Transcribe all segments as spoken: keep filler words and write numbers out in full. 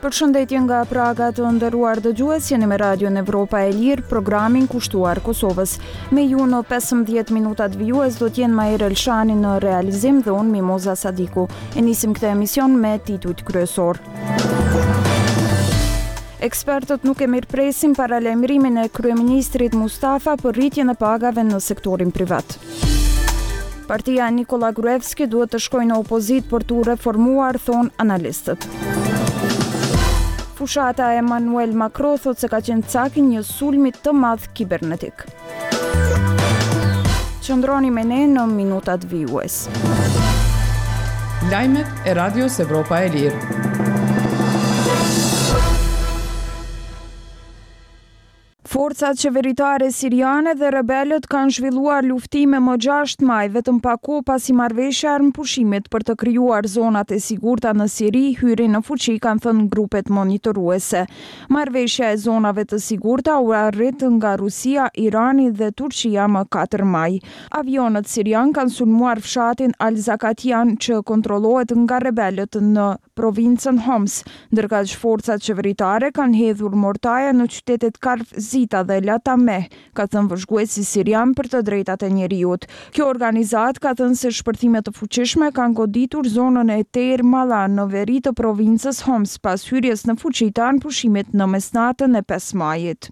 Përshëndetje nga Praga, të nderuar dëgjues, jeni me Radion Evropa e Lirë, programin kushtuar Kosovës. Me ju në pesëmbëdhjetë minutat vijues do t'jenë Majer Elshani në realizim dhe unë Mimoza Sadiku. E nisim këtë emision me titujt kryesor. Ekspertët nuk e mirëpresin paralajmërimin e kryeministrit Mustafa për rritjen e pagave në sektorin privat. Partia Nikola Gruevski duhet të shkojë në opozit për t'u reformuar, thon analistët. Fushata Emmanuel Macron thot se ka qenë caki një sulmi të madh kibernetik. Qëndroni me ne në minutat vijues. Lajmet e Radios Evropa e Lirë. Forcat qeveritare siriane dhe rebelët kanë zhvilluar luftime më gjashtë maj, vetëm pak kohë pasi marrëveshja e armëpushimit për të krijuar zonat e sigurta në Siri hyri në fuqi, kanë thënë grupet monitoruese. Marrëveshja e zonave të sigurta u arrit nga Rusia, Irani dhe Turqia më katër maj. Avionët sirian kanë sulmuar fshatin Al-Zakatian që kontrollohet nga rebelët në provincën Homs, ndërka që forcat qeveritare kanë hedhur mortaje në qytetet Zita dhe Latameh, ka thënë vëzhguesi sirian për të drejtat e njeriut. Kjo organizat ka thënë se shpërthime të fuqishme kanë goditur zonën e Ter Malan në veri të provincës Homs pas hyrjes në fuqi të armëpushimit në mesnatën e pesë majit.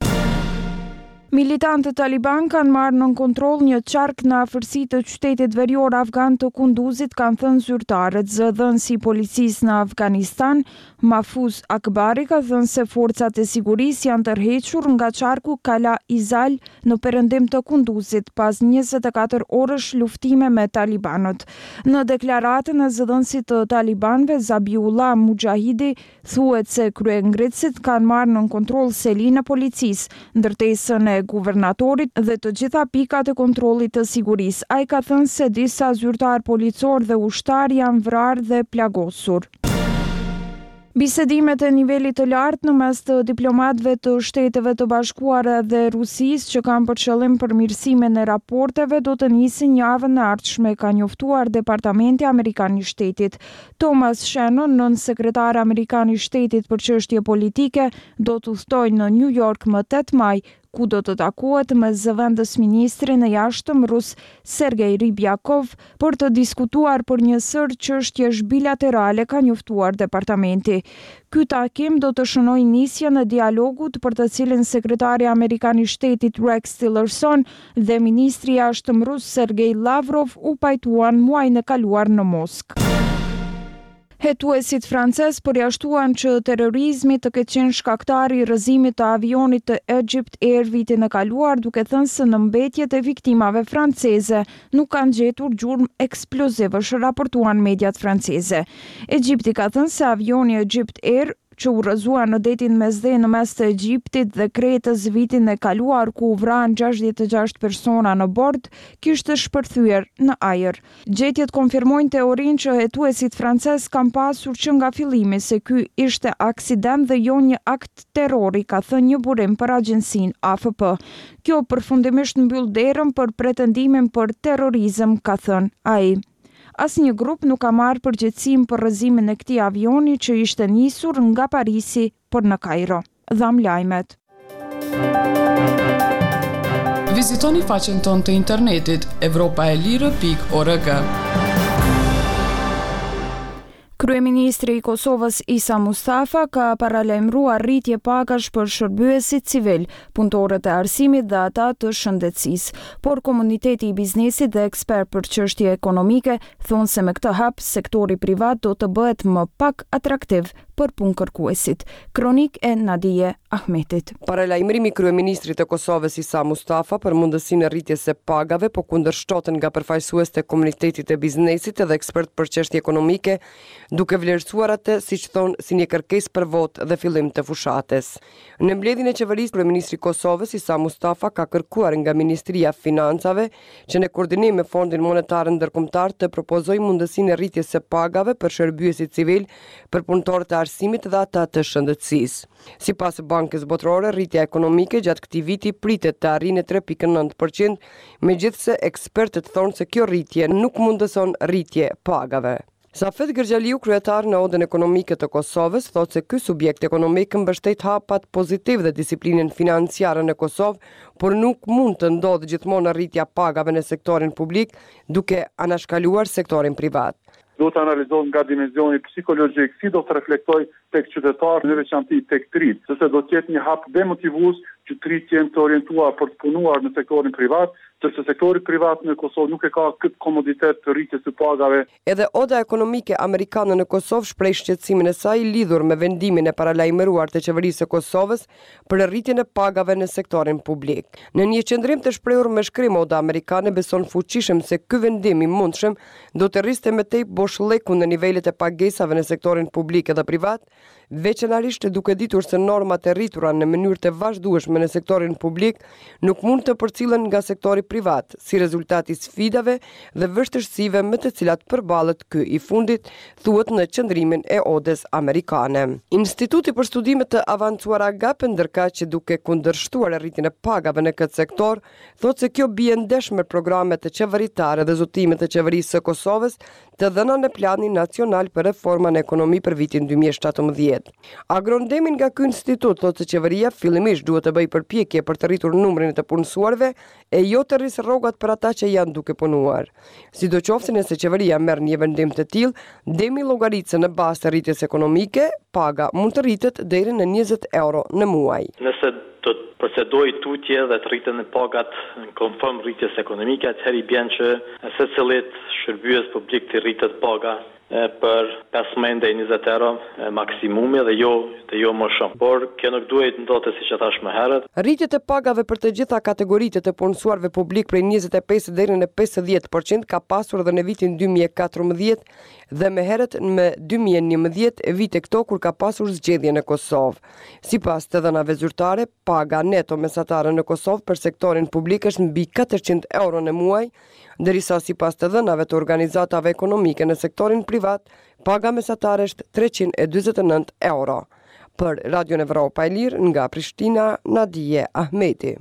Militantët Taliban kanë marrë nën kontroll një qark në afërsi të qytetit verior afgan të Kunduzit, kanë thënë zyrtarët. Zëdhënësi i policisë në Afganistan, Mahfuz Akbari, ka thënë se forcat e sigurisë janë tërhequr nga qarku Kala Izal në perëndim të Kunduzit pas njëzet e katër orësh luftime me talibanët. Në deklaratën e zëdhënësit të talibanëve, Zabiullah Mujahidi thuhet se kryengritësit kanë marrë nën kontroll selinë e policisë, ndërtesën e guvernatorit dhe të gjitha pikat e kontrollit të sigurisë. Ai ka thënë se disa zyrtar policor dhe ushtar janë vrarë dhe plagosur. Bisedimet e nivelit të lartë në mes të diplomatëve të Shteteve të Bashkuara dhe Rusisë që kanë për qëllim përmirësimin e raporteve do të nisin javën e ardhshme, ka njoftuar Departamenti Amerikan i Shtetit. Thomas Shannon, nën sekretar amerikan i Shtetit për çështje politike, do të udhtojë në New York më tetë maj, ku do të takohet me zëvendës ministrin e jashtëm rus Sergej Ryabkov për të diskutuar për një sër çështjesh bilaterale, ka njoftuar departamenti. Ky takim do të shënojë nisjen e dialogut për të cilin sekretari amerikan i Shtetit Rex Tillerson dhe ministri i jashtëm rus Sergej Lavrov u pajtuan muajin e kaluar në Moskë. Hetuesit francez përjashtuan që terrorizmi të ketë qenë shkaktari i rrëzimit të avionit të Egypt Air vitin e kaluar, duke thënë se në mbetjet e viktimave franceze nuk kanë gjetur gjurmë eksplozivësh, raportuan mediat franceze. Egjipti ka thënë se avioni Egypt Air që u rrëzua në detin Mesdhe në mes të Egjiptit dhe Kretës vitin e kaluar, ku u vranë gjashtëdhjetë e gjashtë persona në bord, kishte shpërthyer në ajër. Gjetjet konfirmojnë teorinë që hetuesit francez kanë pasur që nga fillimi se ky ishte aksident dhe jo një akt terrori, ka thënë një burim për agjensinë A F P. Kjo përfundimisht mbyll derën për pretendimin për terrorizëm, ka thënë ai. Asnjë grup nuk ka marrë përgjegjësinë për rrëzimin e këtij avioni që ishte nisur nga Parisi për në Kairo. Dham lajmet. Vizitoni faqen tonë të internetit evropaelire pikë org. Kryeministri i Kosovës Isa Mustafa ka paralajmëruar rritje pagash për shërbyesit civil, punëtorët e arsimit dhe ata të shëndetësisë, por komuniteti i biznesit dhe ekspert për çështje ekonomike thonë se me këtë hap sektori privat do të bëhet më pak atraktiv për punëkërkuesit. Kronik e Nadije Ahmetit. Paralajmërimi i kryeministrit të Kosovës Isa Mustafa për mundësinë e rritjes së pagave po kundërshtoten nga përfaqësues të komunitetit të biznesit dhe ekspert për çështje ekonomike, duke vlerësuar atë, siç thonë, si një kërkesë për votë dhe fillim të fushatës. Në mbledhjen e qeverisë, kryeministri i Kosovës Isa Mustafa ka kërkuar nga Ministria e Financave që në koordinim me Fondin Monetar Ndërkombëtar të propozojë mundësinë e rritjes së pagave për shërbyesit civil, për punëtorët e arsimit dhe ata të shëndetësisë. Sipas Bankës Botërore, rritja ekonomike gjatë këtij viti pritet të arrijë tre pikë nëntë përqind, megjithse ekspertët thonë se kjo rritje nuk mundëson rritje pagave. Safet Gërgjaliu, kryetar në Odën Ekonomike të Kosovës, thotë se ky subjekt ekonomik mbështet hapat pozitiv dhe disiplinën financiare në Kosovë, por nuk mund të ndodhë gjithmonë rritja pagave në sektorin publik duke anashkaluar sektorin privat. Do të analizohet nga dimensioni psikologjik, si do të reflektoj tek qytetarë në veçanti tek trit, sepse do të jetë një hap demotivues që trit jenë të orientuar për të punuar në sektorin privat, sepse sektori privat në Kosovë nuk e ka këtë komoditet të rritjes së pagave. Edhe Oda Ekonomike Amerikane në Kosovë shpreh shqetësimin e saj lidhur me vendimin e paralajmëruar të qeverisë së Kosovës për rritjen e pagave në sektorin publik. Në një qendrim të shprehur me shkrim, Oda Amerikane beson fuqishëm se ky vendim i mundshëm do të rriste më tej boshllëkun në nivelet e pagesave në sektorin publik dhe privat, veçanërisht duke ditur se normat e rritura në mënyrë të vazhdueshme në sektorin publik nuk mund të përcillen nga sektori privat, si rezultat i sfidave dhe vështirësive me të cilat përballet ky i fundit, thuhet në qendrimin e Odës Amerikane. Instituti për Studime të Avancuara Gap, ndërkaq që duke kundërshtuar rritjen e pagave në këtë sektor, thotë se kjo bie ndesh me programet të qeveritare dhe zotimet të qeverisë së Kosovës të dhëna në Planin Nacional për Reforma në Ekonomi për vitin dy mijë e shtatëmbëdhjetë. Agrondemin nga ky institut thotë se qeveria fillimisht duhet të bëjë përpjekje për të rritur numrin e të punësuarve e jo të rrisë rrogat për ata që janë duke punuar. Sidoqoftë nëse qeveria merr një vendim të tillë, demi llogaritse në bazë të rritjes ekonomike, paga mund të rritet deri në njëzet euro në muaj. Nëse do të procedoj tutje dhe të rritën e pagat në konform rritjes ekonomike, atëherë i bën që secilit shërbyes publik të rritet paga për pesëmbëdhjetë deri në njëzet euro maksimumi dhe jo dhe jo më shumë. Por kjo nuk duhet ndodhte siç e thash më herët. Rritjet e pagave për të gjitha kategoritë të punësuarve publik prej njëzet e pesë deri në pesëdhjetë përqind ka pasur edhe në vitin dy mijë e katërmbëdhjetë dhe më herët në dy mijë e njëmbëdhjetë, vite këto kur ka pasur zgjedhje në Kosovë. Sipas të dhënave zyrtare, paga neto mesatare në Kosovë për sektorin publik është mbi katërqind euro në muaj, ndërsa sipas të dhënave të organizatave ekonomike në sektorin privat, paga mesatare është treqind e dyzet e nëntë euro. Për Radio Evropa e Lirë nga Prishtina, Nadije Ahmeti.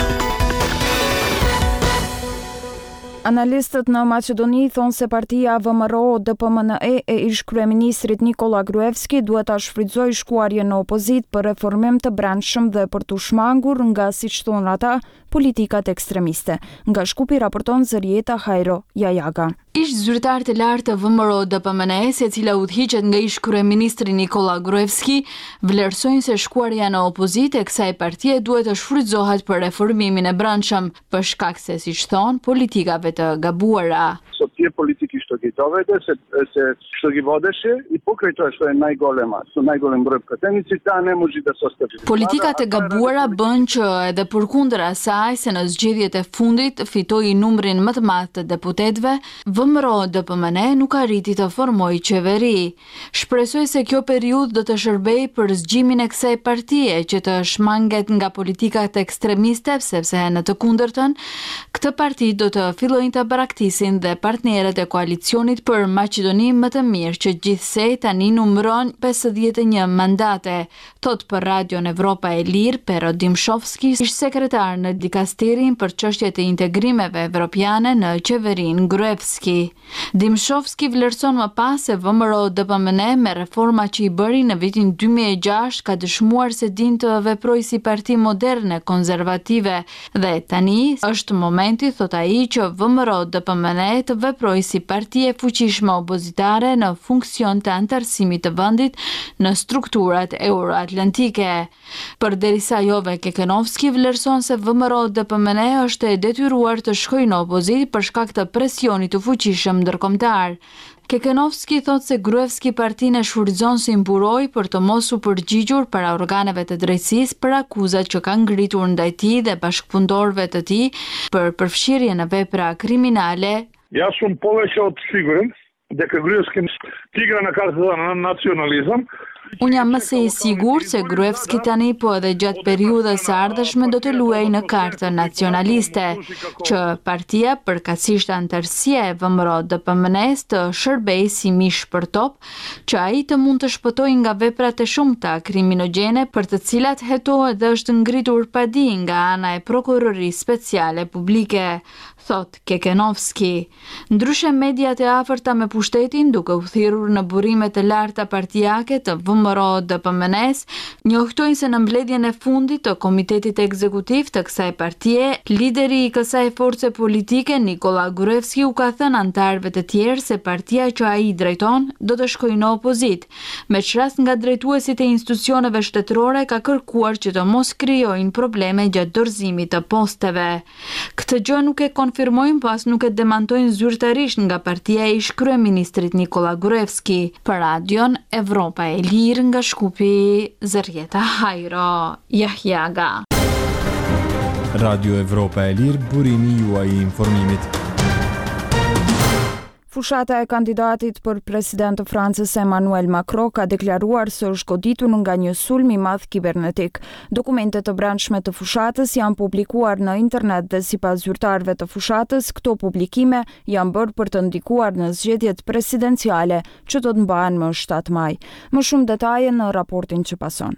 Analistët në Maqedoni thonë se partia V M R O D P M N E e ish kryeministrit Nikola Gruevski duhet ta shfrytëzojë shkuarjen në opozit për reformim të brendshëm dhe për të shmangur nga, siç thonë ata, politikat ekstremiste. Nga Shkupi raporton Zërieta Hajro Jajaga. Ish zyrtar të lartë të V M R O D P M N E, se cila udhëhiqet nga ish kryeministri Nikola Gruevski, vlerësojnë se shkuarja në opozitë e kësaj partie duhet të shfrytëzohet për reformimin e brendshëm, për shkak se, siç thonë, politikave të gabuara. Sot je politikisht të gjitovete, se, se što gi vodeshe i pokreto što je najgolema, su najgolem broj këteni citane, mu gjithë sos të gjithë. Politikat e gabuara bën që edhe përkundër asaj se në zgjedhjet e fundit fitoi numrin më të madh të deputetëve, V M R O D P M N E nuk arriti të formojë qeveri. Shpresoj se kjo periudhë do të shërbejë për zgjimin e kësaj partie që të shmanget nga politikat ekstremiste, sepse në të kundërtën, këtë parti do të fillojnë të braktisin dhe partnerët e koalicionit për Maqedoni më të mirë, që gjithsej tani numëron pesëdhjetë e një mandate, thot për Radion Evropa e Lirë Pero Dimshovski, ish sekretar në dikasterin për çështjet e integrimeve evropiane në qeverin Gruevski. Dimshovski vlerëson më pas se V M R O D P M N E me reforma që i bëri në vitin dy mijë e gjashtë ka dëshmuar se din të veprojë si parti moderne konservative dhe tani është momenti, thot ai, që V M R O D P M N E të veprojë si parti e fuqishme opozitare në funksion të antarësimit të vendit në strukturat euroatlantike. Përderisa Jove Kekenovski vlerëson se V M R O D P M N E është e detyruar të shkojë në opozit për shkak të presionit të fuqishëm ndërkombëtar. Kekenovski thot se Gruevski partinë e shfrytëzon si mburoj për të mos u përgjigjur para organeve të drejtësisë për akuzat që kanë ngritur ndaj tij dhe bashkëpunëtorëve të tij për përfshirje në vepra kriminale. Ja shumë poveshe od sigurim, dhe kë Gruevski tigra në kartë dhe në nacionalizëm, Unë jam mëse i sigur se Gruevski tani po edhe gjatë periudhës së ardhshme do të luajë në kartën nacionaliste, që partia përkatësisht anëtarësia e V M R O D P M N-s të shërbejë si mish për top, që ai të mund të shpëtojë nga veprat e shumta kriminogjene për të cilat hetohet dhe është ngritur padi nga ana e prokurorisë speciale publike, thot Kekenovski. Ndryshe mediat e afërta me pushtetin, duke u thirrur në burime të larta partijake të V M R O D P M N-s, njoftojnë se në mbledhjen e fundit të komitetit ekzekutiv të kësaj partie, lideri i kësaj force politike Nikola Gruevski u ka thënë antarëve të tjerë se partia që ai drejton do të shkojë në opozit, me çrast nga drejtuesit e institucioneve shtetërore ka kërkuar që të mos krijojnë probleme gjatë dorëzimit të posteve. Këtë gjë nuk e konfirmojnë pas nuk e demantojnë zyrtarisht nga partia e ish kryeministrit Nikola Gruevski. Për radion Evropa e Lirë nga Shkupi, Zërjeta Hajro, Jahjaga. Radio Evropa e Lirë, burimi juaj i informimit. Fushata e kandidatit për president të Francës Emmanuel Macron ka deklaruar se është goditur nga një sulm i madh kibernetik. Dokumentet të brendshme të fushatës janë publikuar në internet dhe sipas zyrtarëve të fushatës, këto publikime janë bërë për të ndikuar në zgjedhjet presidenciale që do të mbahen më shtatë maj. Më shumë detaje në raportin që pason.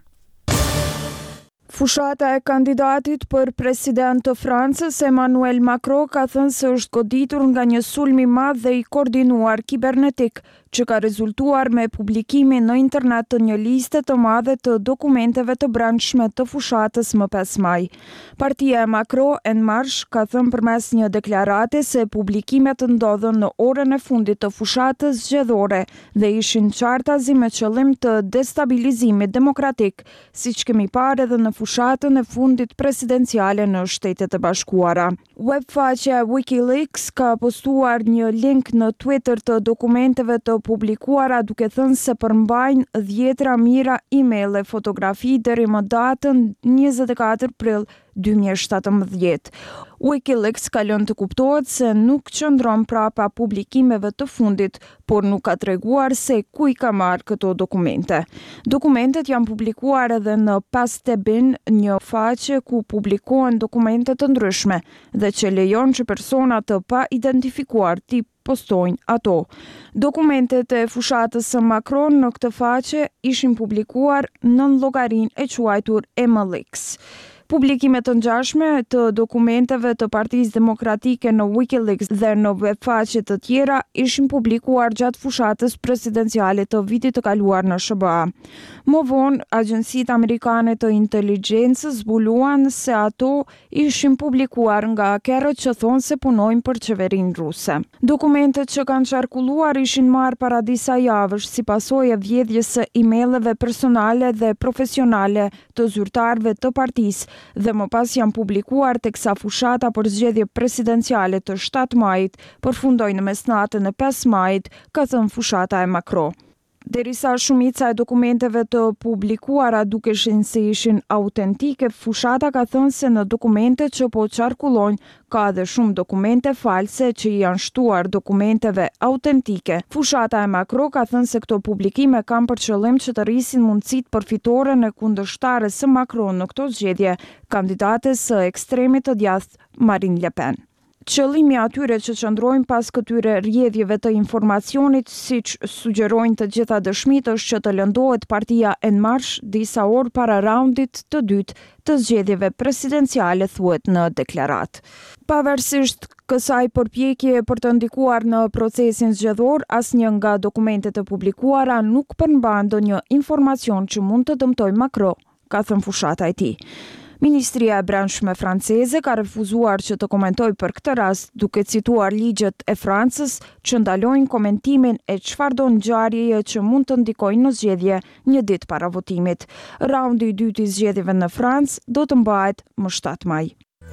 Fushata e kandidatit për president të Francës Emmanuel Macron ka thënë se është goditur nga një sulm i madh dhe i koordinuar kibernetik, që ka rezultuar me publikimin në internet të një liste të madhe të dokumenteve të brendshme të fushatës më pesë maj. Partia e Macron En Marche ka thënë përmes një deklarate se publikimet ndodhen në orën e fundit të fushatës zgjedhore dhe ishin qartazi me qëllim të destabilizimit demokratik, siç kemi parë edhe në fushatën e fundit presidenciale në Shtetet e Bashkuara. Webfaqja WikiLeaks ka postuar një link në Twitter të dokumenteve të publikuara duke thënë se përmbajnë dhjetra mijëra email e fotografi deri më datën njëzet e katër prill dy mijë e shtatëmbëdhjetë. WikiLeaks ka lënë të kuptohet se nuk qëndron prapa publikimeve të fundit, por nuk ka treguar se ku i ka marrë këto dokumente. Dokumentet janë publikuar edhe në Pastebin, një faqe ku publikohen dokumente të ndryshme dhe që lejon që persona të pa identifikuar t'i postojnë ato. Dokumentet e fushatës së Macron në këtë faqe ishin publikuar në llogarinë e quajtur M L X. Publikimet të ngjashme të dokumenteve të Partisë Demokratike në WikiLeaks dhe në webfaqe të tjera ishin publikuar gjatë fushatës presidenciale të vitit të kaluar në S B A. Më vonë, agjencitë amerikane të inteligjencës zbuluan se ato ishin publikuar nga hakerët që thonë se punojnë për qeverinë ruse. Dokumentet që kanë qarkulluar ishin marrë para disa javësh si pasojë e vjedhjes së emaileve personale dhe profesionale të zyrtarëve të partisë dhe më pas janë publikuar teksa fushata për zgjedhje presidenciale të shtatë majit përfundoi në mesnatën e pesë majit, ka thënë fushata e Macron. Derisa shumica e dokumenteve të publikuara dukeshin se ishin autentike, fushata ka thënë se në dokumentet që po qarkullojnë ka edhe shumë dokumente false që i janë shtuar dokumenteve autentike. Fushata e Macron ka thënë se këto publikime kanë për qëllim që të rrisin mundësitë përfitore në kundërshtares së Macron në këto zgjedhje, kandidates së ekstremit të djathtë Marine Le Pen. Qëllimi atyre që qëndrojnë pas këtyre rrjedhjeve të informacionit, siç sugjerojnë të gjitha dëshmitë, është që të lëndohet partia En Marche disa orë para raundit të dytë të zgjedhjeve presidenciale, thuhet në deklaratë. Pavarësisht kësaj përpjekje për të ndikuar në procesin zgjedhor, asnjë nga dokumentet e publikuara nuk përmban ndonjë informacion që mund të dëmtojë Macron, ka thënë fushata e tij. Ministria e Brendshme franceze ka refuzuar që të komentojë për këtë rast, duke cituar ligjet e Francës që ndalojnë komentimin e çfarëdo ngjarjeje që mund të ndikojnë në zgjedhje një ditë para votimit. Raundi i dytë i zgjedhjeve në Francë do të mbahet më shtatë maj.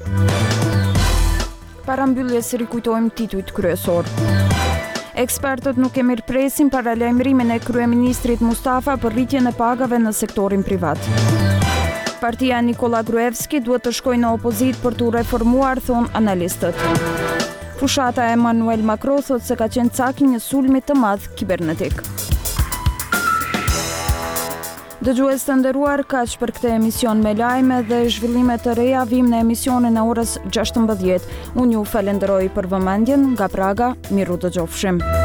Para mbylljes rikujtojmë titujt kryesor. Ekspertët nuk e mirëpresin paralajmërimin e kryeministrit Mustafa për rritjen e pagave në sektorin privat. Partia Nikola Gruevski duhet të shkojë në opozit për të reformuar, thonë analistët. Fushata e Emmanuel Macron thotë se ka qenë cak një sulmi të madh kibernetik. Dëgjues të nderuar, kaq për këtë emision me lajme dhe zhvillime të reja vim në emisionin e orës gjashtëmbëdhjetë. Unë ju falenderoj për vëmendjen, nga Praga, miru dëgjofshim.